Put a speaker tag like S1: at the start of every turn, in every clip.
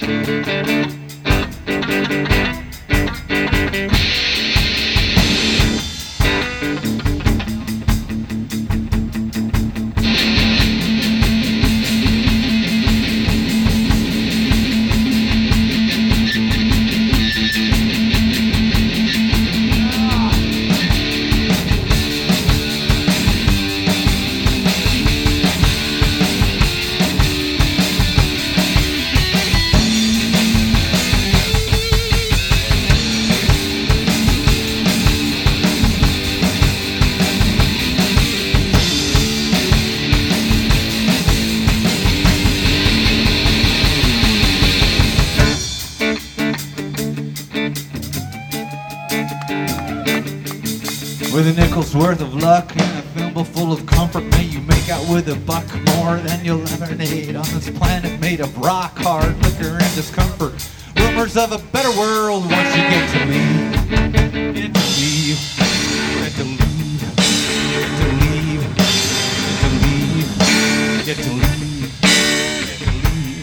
S1: With a nickel's worth of luck and a thimble full of comfort, may you make out with a buck more than you'll ever need on this planet made of rock hard liquor and discomfort. Rumors of a better world once you get to leave. Get to leave. Get to leave. Get to leave. Get to leave. Get to leave. Get to leave.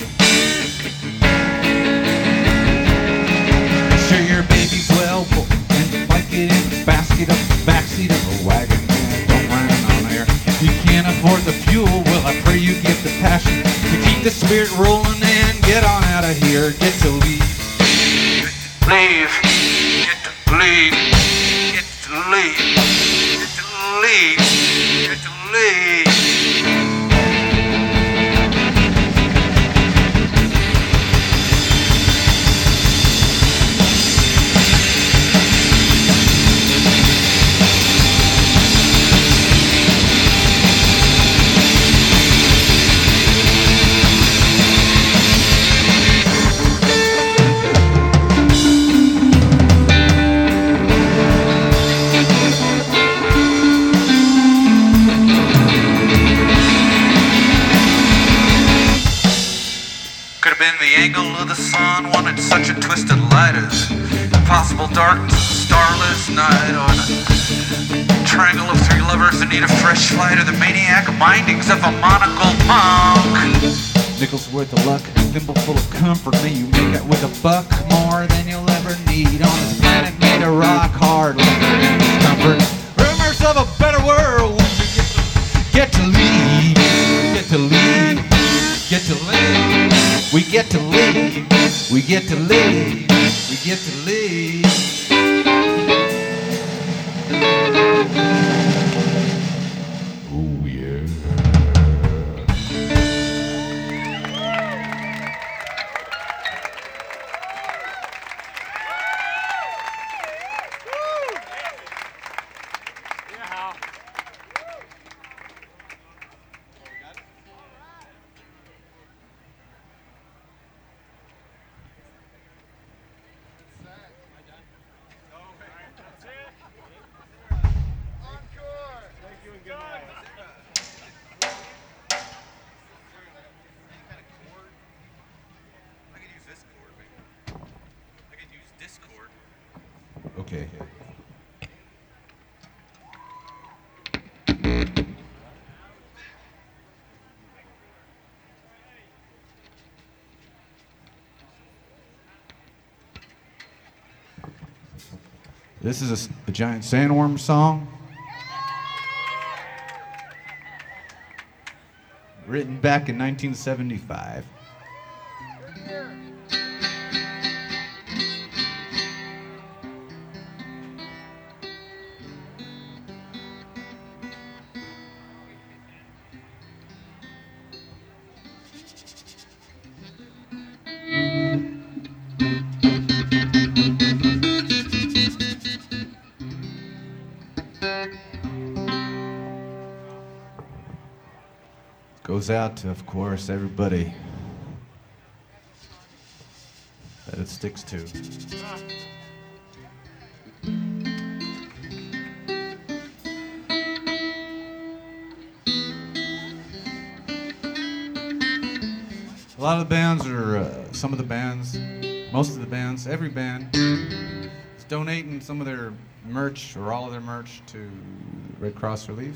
S1: Make sure your baby's well full and you might get in the basket of backseat of a wagon, man, don't run on there. If you can't afford the fuel, well, I pray you get the passion to keep the spirit rolling and get on out of here. Get to leave. Leave. Get to leave. Get to leave. Get to leave. Get to leave. Could have been the angle of the sun, wanted such a twisted light as impossible darkness, starless night, or the triangle of three lovers in need of fresh flight, or the maniac mindings of a monocled monk. Nickel's worth of luck, a thimble full of comfort, may you make it with a buck more than you'll ever need on this planet made of rock hard liquor and discomfort. Rumors of a better world once you get to leave. Get to leave. Get to leave. We get to leave. We get to leave. We get to leave. Oh yeah. Okay. This is a Giant Sandworm song. Written back in 1975. Goes out to, of course, everybody that it sticks to. A lot of the bands are, some of the bands, most of the bands, every band is donating some of their merch or all of their merch to Red Cross Relief.